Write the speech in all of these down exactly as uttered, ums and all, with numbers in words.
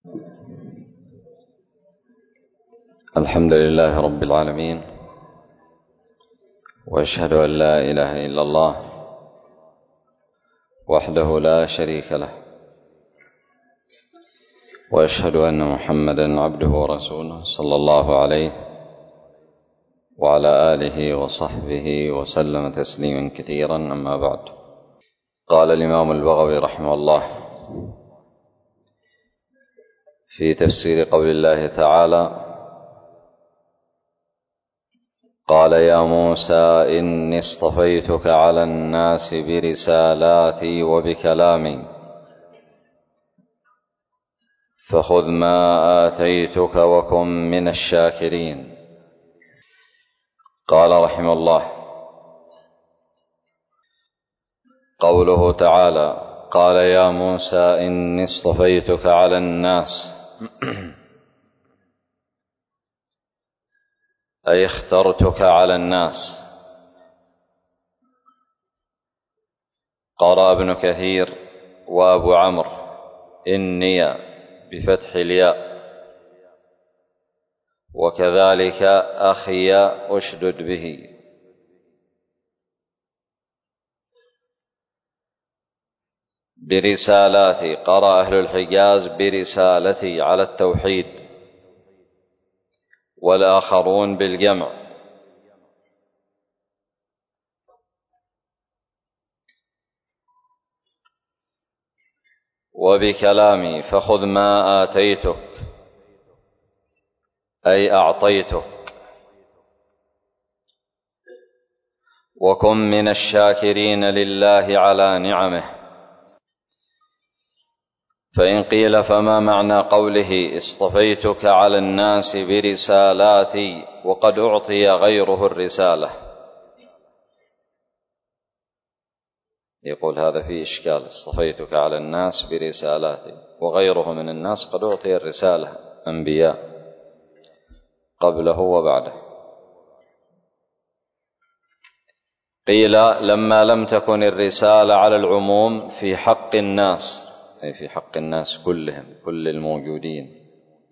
الحمد لله رب العالمين، وأشهد أن لا إله إلا الله وحده لا شريك له، وأشهد أن محمدا عبده ورسوله صلى الله عليه وعلى آله وصحبه وسلم تسليما كثيرا. أما بعد، قال الإمام البغوي رحمه الله في تفسير قول الله تعالى: قال يا موسى إني اصطفيتك على الناس برسالاتي وبكلامي فخذ ما آتيتك وكن من الشاكرين. قال رحمه الله: قوله تعالى قال يا موسى إني اصطفيتك على الناس، أي اخترتك على الناس. قرأ ابن كثير وأبو عمرو إني بفتح الياء، وكذلك أخي أشدد به. برسالاتي قرأ أهل الحجاز برسالتي على التوحيد، والآخرون بالجمع. وبكلامي فخذ ما آتيتك، أي أعطيتك. وكن من الشاكرين لله على نعمه. فإن قيل فما معنى قوله اصطفيتك على الناس برسالاتي وقد أعطي غيره الرسالة؟ يقول هذا فيه إشكال. اصطفيتك على الناس برسالاتي وغيره من الناس قد أعطي الرسالة، أنبياء قبله وبعده. قيل لما لم تكن الرسالة على العموم في حق الناس، أي في حق الناس كلهم، كل الموجودين.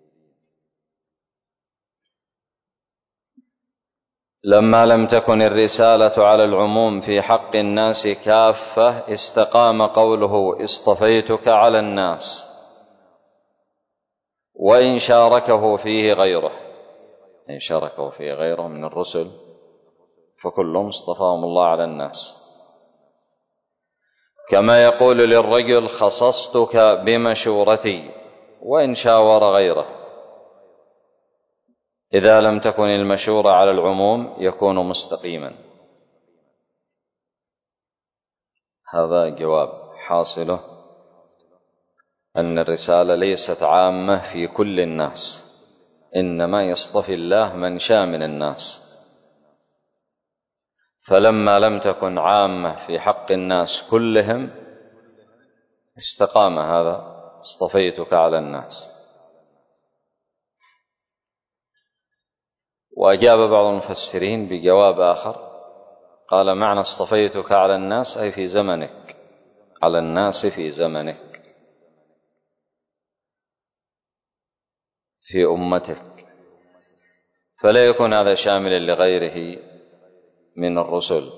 لما لم تكن الرسالة على العموم في حق الناس كافة استقام قوله اصطفيتك على الناس، وإن شاركه فيه غيره، إن شاركه فيه غيره من الرسل فكلهم اصطفاهم الله على الناس. كما يقول للرجل خصصتك بمشورتي، وإن شاور غيره. إذا لم تكن المشورة على العموم يكون مستقيما. هذا جواب. حاصله أن الرسالة ليست عامة في كل الناس، إنما يصطفي الله من شاء من الناس. فلما لم تكن عامة في حق الناس كلهم استقام هذا اصطفيتك على الناس. وأجاب بعض المفسرين بجواب آخر، قال معنى اصطفيتك على الناس أي في زمنك، على الناس في زمنك، في أمتك، فلا يكون هذا شاملا لغيره من الرسل،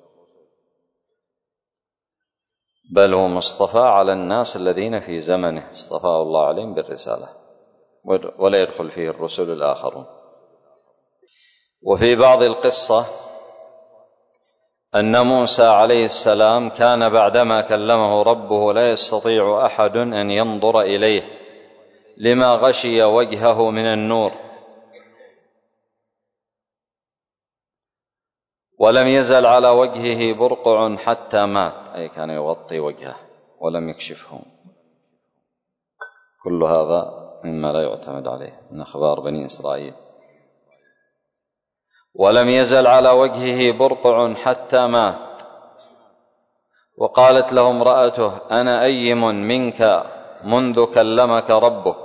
بل هو مصطفى على الناس الذين في زمنه اصطفاه الله عليهم بالرسالة، ولا يدخل فيه الرسل الآخرون. وفي بعض القصة أن موسى عليه السلام كان بعدما كلمه ربه لا يستطيع أحد أن ينظر إليه لما غشي وجهه من النور، ولم يزل على وجهه برقع حتى مات، أي كان يغطي وجهه ولم يكشفه. كل هذا مما لا يعتمد عليه من أخبار بني إسرائيل. ولم يزل على وجهه برقع حتى مات. وقالت له امرأته أنا أيم منك منذ كلمك ربك،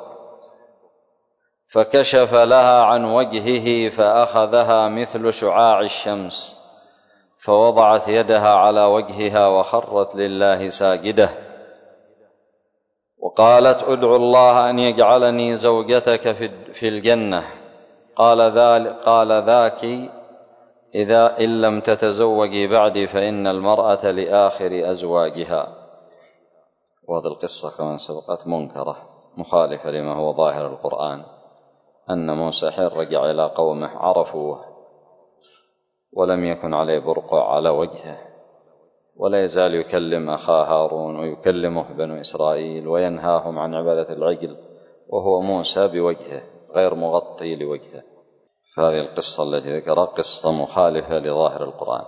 فكشف لها عن وجهه فأخذها مثل شعاع الشمس، فوضعت يدها على وجهها وخرت لله ساجدة. وقالت ادعو الله أن يجعلني زوجتك في الجنة. قال ذلك قال ذاك إذا إن لم تتزوجي بعدي فإن المرأة لآخر أزواجها. وهذه القصة كما سبقت منكرة مخالفة لما هو ظاهر القرآن، أن موسى حين رجع إلى قومه عرفوه ولم يكن عليه برقع على وجهه، ولا يزال يكلم أخاه هارون ويكلمه بنو إسرائيل وينهاهم عن عبادة العجل وهو موسى بوجهه غير مغطي لوجهه. فهذه القصة التي ذكرها قصة مخالفة لظاهر القرآن.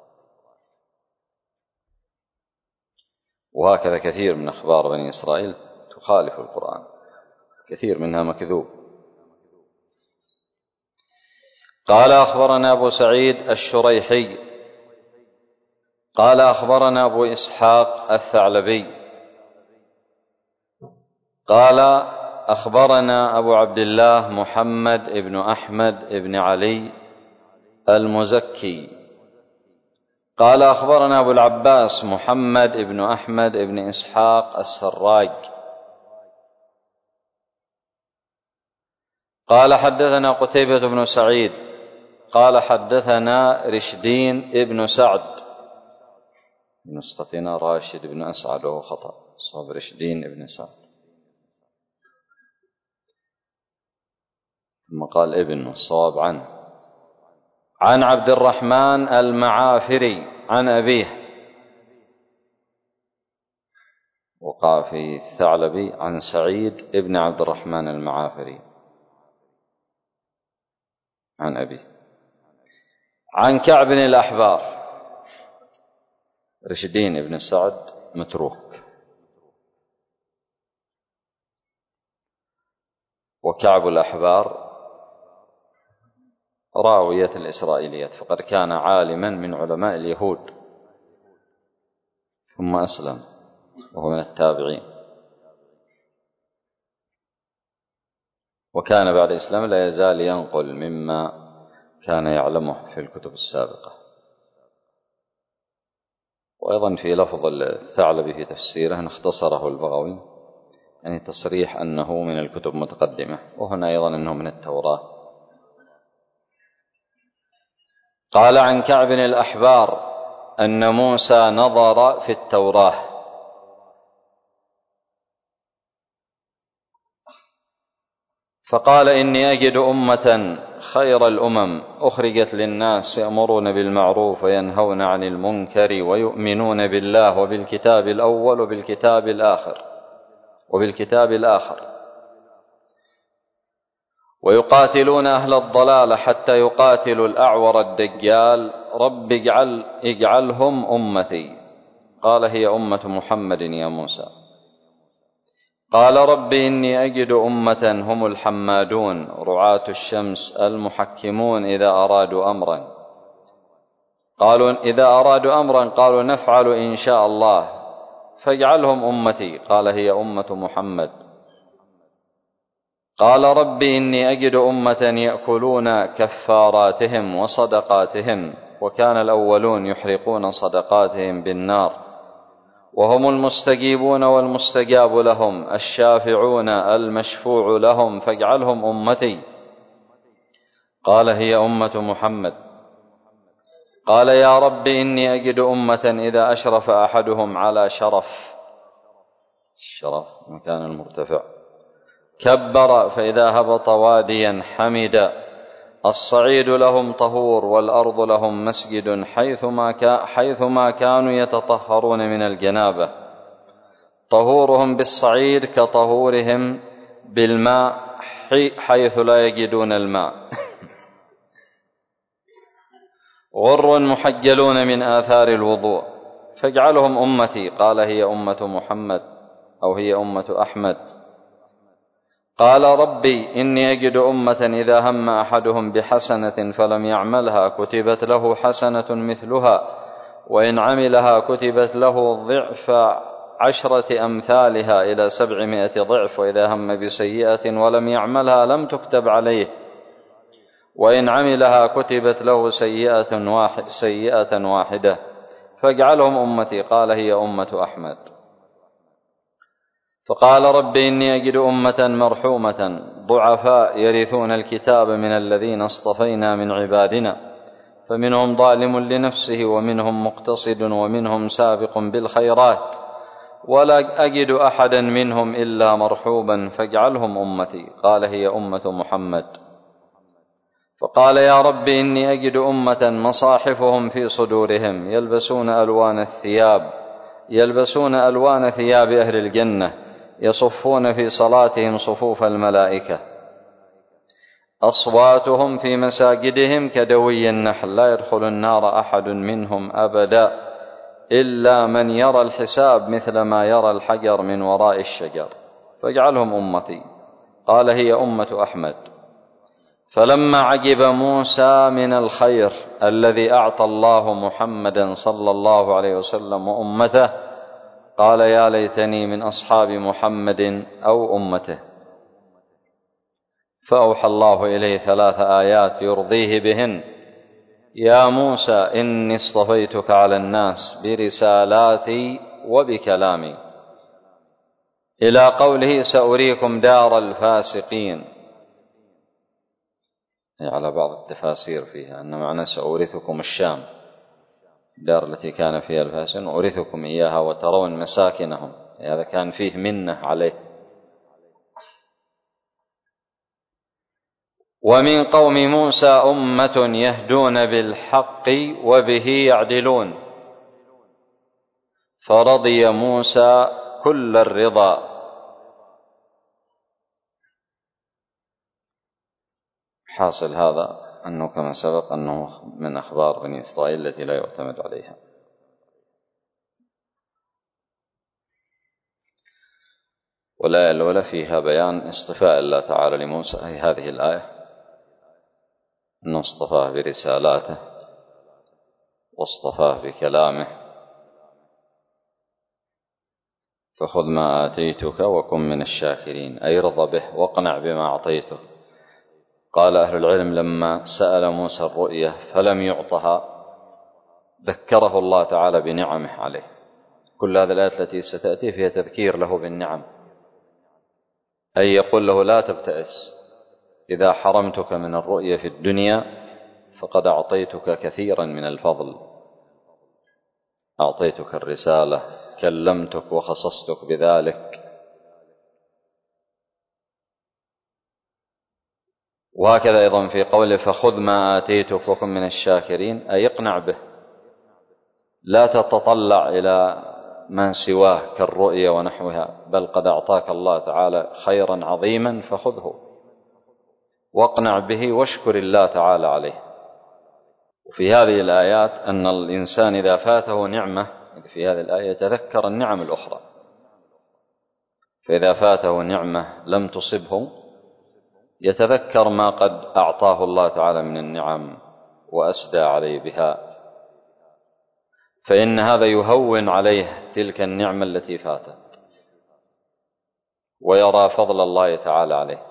وهكذا كثير من أخبار بني إسرائيل تخالف القرآن، كثير منها مكذوب. قال أخبرنا أبو سعيد الشريحي قال أخبرنا أبو إسحاق الثعلبي قال أخبرنا أبو عبد الله محمد بن أحمد بن علي المزكي قال أخبرنا أبو العباس محمد بن أحمد بن إسحاق السراج قال حدثنا قتيبة بن سعيد قال حدثنا رشدين بن سعد، نسختنا راشد بن أسعد وهو خطأ، صوب رشدين بن سعد، ثم قال ابن الصواب عنه، عن عبد الرحمن المعافري عن أبيه، وقع في الثعلبي عن سعيد ابن عبد الرحمن المعافري عن أبيه، عن كعب الأحبار. رشدين ابن سعد متروك، وكعب الأحبار راوية الإسرائيليات، فقد كان عالما من علماء اليهود ثم أسلم وهو من التابعين، وكان بعد الإسلام لا يزال ينقل مما كان يعلمه في الكتب السابقة. وأيضا في لفظ الثعلبي في تفسيره اختصره البغوي، يعني تصريح أنه من الكتب متقدمة، وهنا أيضا أنه من التوراة. قال عن كعب الأحبار أن موسى نظر في التوراة فقال إني أجد أمة خير الأمم أخرجت للناس يأمرون بالمعروف وينهون عن المنكر ويؤمنون بالله وبالكتاب الأول وبالكتاب الآخر وبالكتاب الآخر ويقاتلون أهل الضلال حتى يقاتلوا الأعور الدجال، رب اجعل اجعلهم أمتي. قال هي أمة محمد يا موسى. قال رب إني أجد أمة هم الحمادون رعاة الشمس المحكمون إذا أرادوا أمرا قالوا إذا أرادوا أمرا قالوا نفعل إن شاء الله فاجعلهم أمتي. قال هي أمة محمد. قال رب إني أجد أمة يأكلون كفاراتهم وصدقاتهم وكان الأولون يحرقون صدقاتهم بالنار وهم المستجيبون والمستجاب لهم الشافعون المشفوع لهم فاجعلهم أمتي. قال هي أمة محمد. قال يا رب إني أجد أمة إذا أشرف أحدهم على شرف، الشرف مكان المرتفع، كبر فإذا هبط واديا حمد، الصعيد لهم طهور والأرض لهم مسجد حيثما, حيثما كانوا يتطهرون من الجنابة، طهورهم بالصعيد كطهورهم بالماء حيث لا يجدون الماء، غر محجلون من آثار الوضوء فاجعلهم أمتي. قال هي أمة محمد أو هي أمة أحمد. قال ربي إني أجد أمة إذا هم أحدهم بحسنة فلم يعملها كتبت له حسنة مثلها وإن عملها كتبت له ضعف عشرة أمثالها إلى سبعمائة ضعف، وإذا هم بسيئة ولم يعملها لم تكتب عليه وإن عملها كتبت له سيئة, واحد سيئة واحدة فاجعلهم أمتي. قال هي أمة أحمد. فقال رب إني أجد أمة مرحومة ضعفاء يرثون الكتاب من الذين اصطفينا من عبادنا فمنهم ظالم لنفسه ومنهم مقتصد ومنهم سابق بالخيرات ولا أجد أحدا منهم إلا مرحوبا فاجعلهم أمتي. قال هي أمة محمد. فقال يا رب إني أجد أمة مصاحفهم في صدورهم يلبسون ألوان الثياب يلبسون ألوان ثياب أهل الجنة يصفون في صلاتهم صفوف الملائكة أصواتهم في مساجدهم كدوي النحل لا يدخل النار أحد منهم أبدا إلا من يرى الحساب مثل ما يرى الحجر من وراء الشجر فاجعلهم أمتي. قال هي أمة أحمد. فلما عجب موسى من الخير الذي أعطى الله محمدا صلى الله عليه وسلم وأمته قال يا ليتني من أصحاب محمد أو أمته. فأوحى الله إليه ثلاث آيات يرضيه بهن: يا موسى إني اصطفيتك على الناس برسالاتي وبكلامي، إلى قوله سأريكم دار الفاسقين، على بعض التفاسير فيها أن معنى سأورثكم الشام، الدار التي كان فيها الفاسقين أورثكم إياها وترون مساكنهم، هذا كان فيه منة عليه. ومن قوم موسى أمة يهدون بالحق وبه يعدلون فرضي موسى كل الرضا. حاصل هذا أنه كما سبق أنه من أخبار بني إسرائيل التي لا يعتمد عليها. والآية الأولى فيها بيان اصطفاء الله تعالى لموسى، أي هذه الآية أنه اصطفاه برسالاته واصطفاه بكلامه. فخذ ما آتيتك وكن من الشاكرين، أي ارض به واقنع بما أعطيته. قال أهل العلم لما سأل موسى الرؤية فلم يعطها ذكره الله تعالى بنعمه عليه. كل هذه الآيات التي ستأتي فيها تذكير له بالنعم، أي يقول له لا تبتئس، إذا حرمتك من الرؤية في الدنيا فقد أعطيتك كثيرا من الفضل، أعطيتك الرسالة، كلمتك وخصصتك بذلك. وهكذا أيضا في قوله فخذ ما آتيتك وكن من الشاكرين، أي اقنع به، لا تتطلع إلى ما سواه كالرؤية ونحوها، بل قد أعطاك الله تعالى خيرا عظيما فخذه واقنع به واشكر الله تعالى عليه. وفي هذه الآيات أن الإنسان إذا فاته نعمة في هذه الآية يتذكر النعم الأخرى، فإذا فاته نعمة لم تصبه يتذكر ما قد أعطاه الله تعالى من النعم وأسدى عليه بها، فإن هذا يهون عليه تلك النعمة التي فاتت ويرى فضل الله تعالى عليه.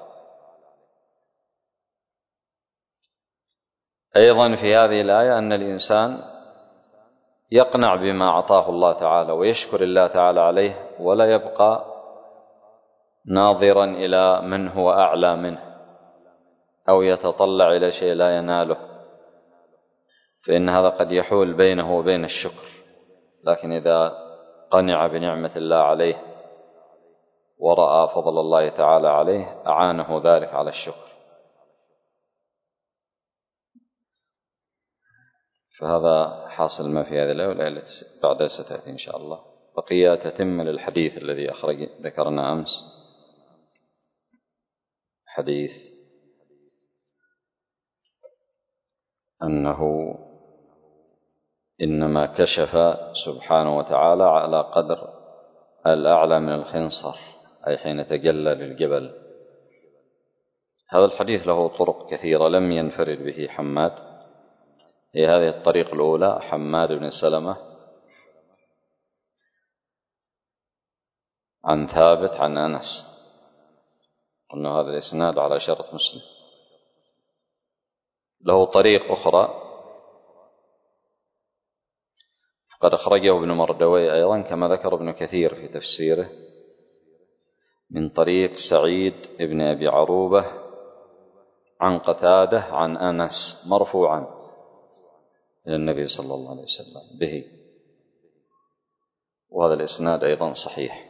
أيضا في هذه الآية أن الإنسان يقنع بما أعطاه الله تعالى ويشكر الله تعالى عليه، ولا يبقى ناظرا إلى من هو أعلى منه أو يتطلع إلى شيء لا يناله، فإن هذا قد يحول بينه وبين الشكر. لكن إذا قنع بنعمة الله عليه ورأى فضل الله تعالى عليه أعانه ذلك على الشكر. فهذا حاصل ما في هذه الآية، والآية التي بعدها ستأتي إن شاء الله. بقي تتم للحديث الذي أخرج ذكرنا أمس، حديث أنه إنما كشف سبحانه وتعالى على قدر الأعلى من الخنصر، أي حين تجلى للجبل. هذا الحديث له طرق كثيرة لم ينفرد به حماد. هي هذه الطريق الأولى، حماد بن سلمة عن ثابت عن أنس، قلنا هذا الإسناد على شرط مسلم. له طريق أخرى قد أخرجه ابن مردوي أيضا كما ذكر ابن كثير في تفسيره من طريق سعيد بن أبي عروبة عن قتادة عن أنس مرفوعا إلى النبي صلى الله عليه وسلم به، وهذا الإسناد أيضا صحيح.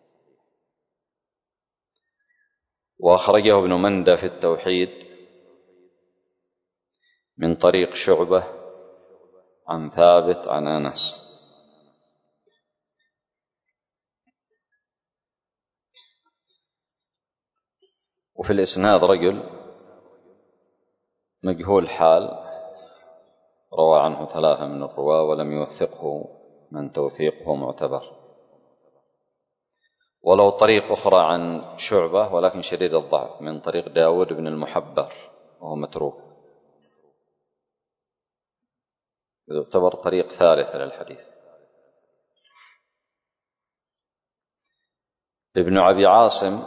وأخرجه ابن مندة في التوحيد من طريق شعبة عن ثابت عن أنس. وفي الإسناد رجل مجهول حال روى عنه ثلاثة من الرواة ولم يوثقه من توثيقه معتبر، ولو طريق أخرى عن شعبة ولكن شديد الضعف من طريق داود بن المحبر وهو متروك، يعتبر طريق ثالث للحديث. ابن أبي عاصم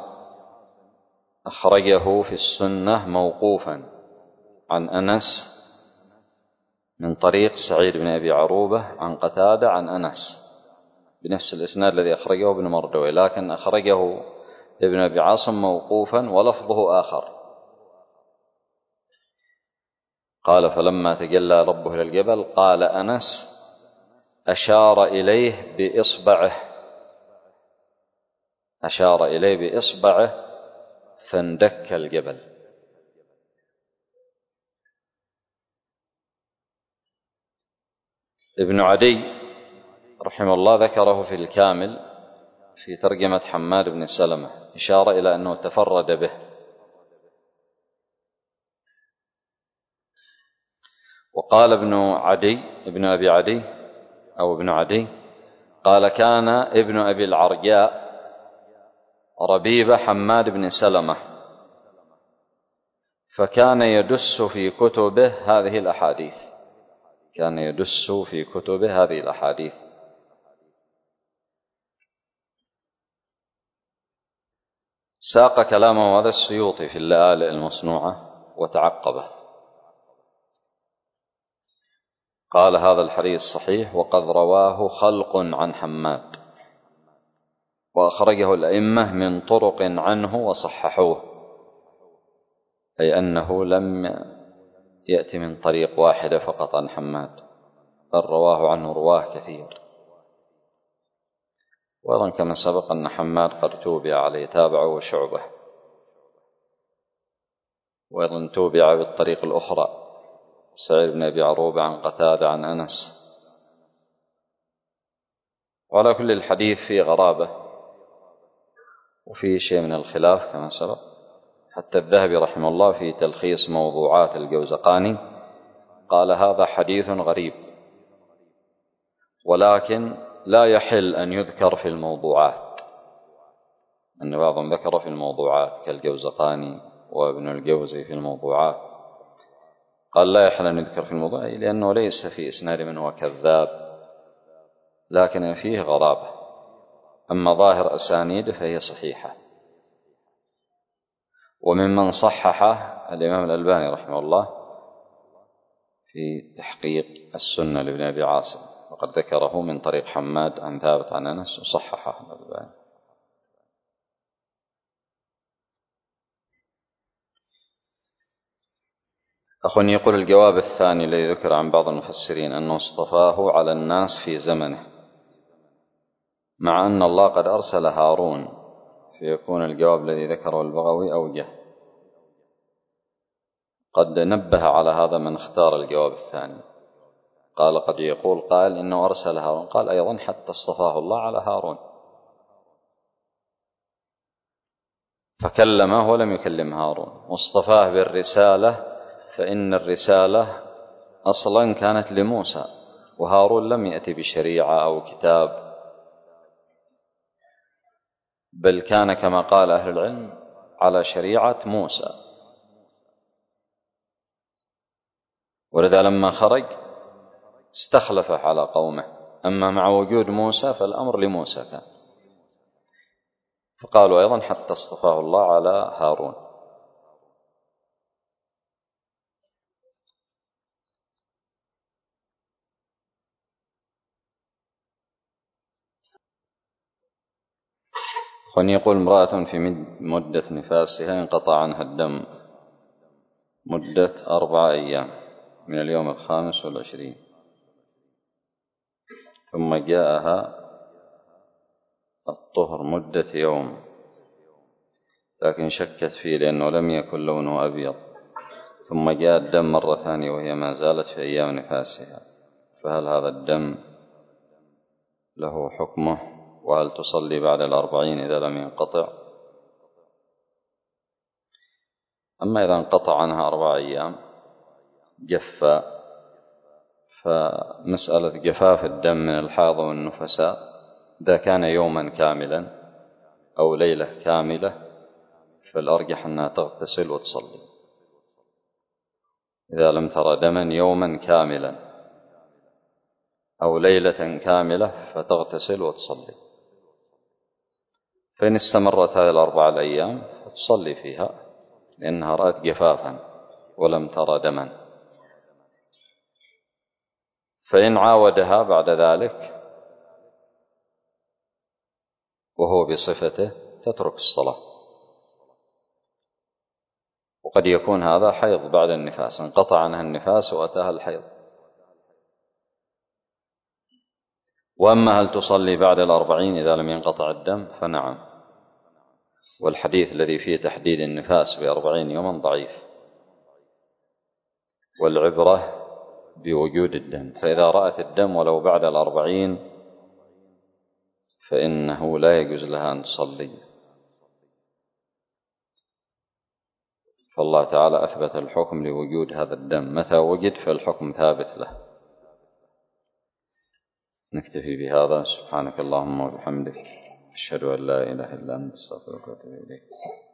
أخرجه في السنة موقوفا عن أنس من طريق سعيد بن أبي عروبة عن قتادة عن أنس بنفس الإسناد الذي أخرجه ابن مردوي، لكن أخرجه ابن أبي عاصم موقوفا ولفظه آخر. قال فلما تجلى ربه للجبل قال أنس أشار إليه بإصبعه أشار إليه بإصبعه فاندك الجبل. ابن عدي رحمه الله ذكره في الكامل في ترجمة حماد بن سلمة، إشارة إلى أنه تفرد به. وقال ابن عدي ابن أبي عدي أو ابن عدي قال كان ابن أبي العرجاء ربيب حماد بن سلمة، فكان يدس في كتبه هذه الأحاديث كان يدس في كتبه هذه الأحاديث. ساق كلامه هذا السيوطي في اللآلئ المصنوعة وتعقبه، قال هذا الحديث صحيح وقد رواه خلق عن حماد وأخرجه الأئمة من طرق عنه وصححوه، أي أنه لم يأتي من طريق واحدة فقط عن حماد بل رواه عنه رواه كثير. وأيضا كما سبق أن حماد قد توبع عليه تابعه وشعبه، وأيضا توبع بالطريق الأخرى سعيد بن أبي عروبة عن قتادة عن أنس. وعلى كل الحديث فيه غرابة وفيه شيء من الخلاف كما سبق، حتى الذهبي رحمه الله في تلخيص موضوعات الجوزقاني قال هذا حديث غريب، ولكن لا يحل أن يذكر في الموضوعات، أن بعضهم ذكر في الموضوعات كالجوزقاني وابن الجوزي في الموضوعات، قال لا يحل أن يذكر في الموضوع لأنه ليس في إسناد من هو كذاب، لكن فيه غرابة. أما ظاهر أسانيد فهي صحيحة. وممن صححه الإمام الألباني رحمه الله في تحقيق السنة لابن أبي عاصم، وقد ذكره من طريق حماد عن ثابت عن أنس وصححه الألباني. أخواني يقول الجواب الثاني الذي ذكر عن بعض المفسرين أنه اصطفاه على الناس في زمنه، مع أن الله قد أرسل هارون، فيكون الجواب الذي ذكره البغوي أوجه. قد نبه على هذا من اختار الجواب الثاني، قال قد يقول قال إنه أرسل هارون، قال أيضا حتى اصطفاه الله على هارون فكلمه ولم يكلم هارون، واصطفاه بالرسالة فإن الرسالة أصلا كانت لموسى، وهارون لم يأتي بشريعة أو كتاب، بل كان كما قال أهل العلم على شريعة موسى. ولذا لما خرج استخلفه على قومه، أما مع وجود موسى فالأمر لموسى كان. فقالوا أيضا حتى اصطفاه الله على هارون. خني يقول امرأة في مدة نفاسها انقطع عنها الدم مدة أربعة أيام من اليوم الخامس والعشرين، ثم جاءها الطهر مدة يوم، لكن شكت فيه لأنه لم يكن لونه أبيض، ثم جاء الدم مرة ثانية وهي ما زالت في أيام نفاسها، فهل هذا الدم له حكمه؟ وهل تصلي بعد الأربعين إذا لم ينقطع؟ أما إذا انقطع عنها أربع أيام جف، فمسألة جفاف الدم من الحاض والنفساء إذا كان يوما كاملا أو ليلة كاملة فالأرجح أنها تغتسل وتصلي. إذا لم ترى دما يوما كاملا أو ليلة كاملة فتغتسل وتصلي. فإن استمرت هذه الأربعة الأيام فتصلي فيها لأنها رأت جفافا ولم ترى دما. فإن عاودها بعد ذلك وهو بصفته تترك الصلاة. وقد يكون هذا حيض بعد النفاس، انقطع عنها النفاس وأتاها الحيض. وأما هل تصلي بعد الأربعين إذا لم ينقطع الدم فنعم، والحديث الذي فيه تحديد النفاس بأربعين يوما ضعيف، والعبرة بوجود الدم، فإذا رأت الدم ولو بعد الأربعين فإنه لا يجوز لها أن تصلي. فالله تعالى أثبت الحكم لوجود هذا الدم، متى وجد فالحكم ثابت له. نكتفي بهذا. سبحانك اللهم وبحمدك، أشهد أن لا إله إلا أنت، أستغفرك وأتوب إليك.